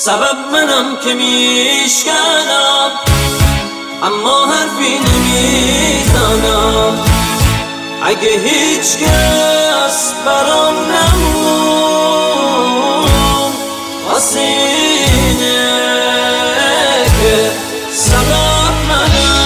سبب منم که میشکنم اما حرفی نمیزنم. اگه هیچ کس برام نمون واسه اینه که سبب منم.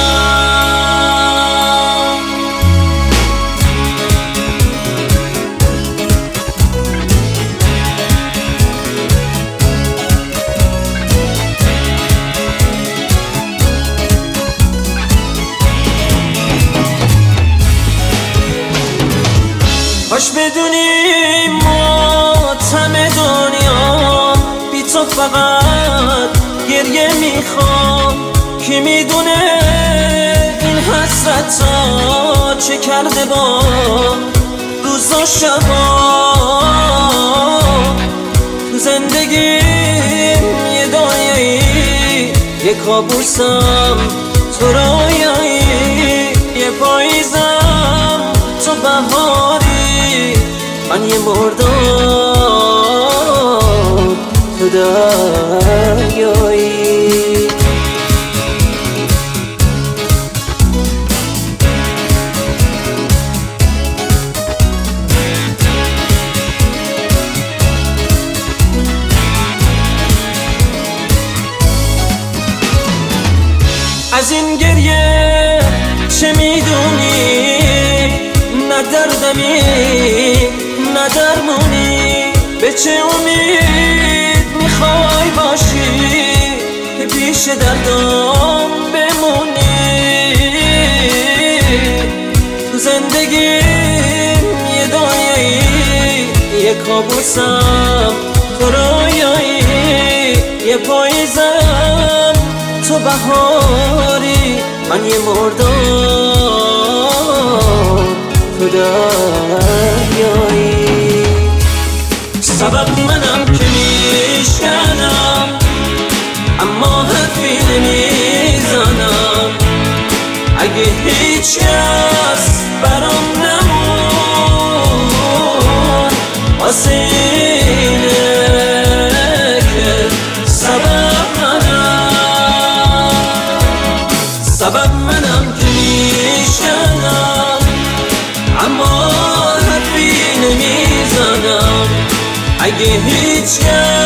کاش بدونی ماتم دنیا بی تو فقط گریه میخوام. کی میدونه این حسرت ها چه کرده با روز و شبا. تو زندگیم یه دنیایی، یه کابوسم تو رویایی، یه پاییزم تو بهاری، من یه مردم تو دریایی. از این گریه چه میدونی؟ نه دردمی نه درمونی، به چه امید میخوای باشی که پیش دردم بمونی؟ تو زندگیم یه دنیایی، یه کابوسم تو رویایی، یه پاییزم تو بهاری، من یه مردم تو دریایی. سبب منم که میشکنم اما حرفی نمیزنم. اگه هیچ کس برام نمون واسه اینه که سبب منم. سبب منم که میشکنم اما حرفی نمیزنم. اگه هیچ کس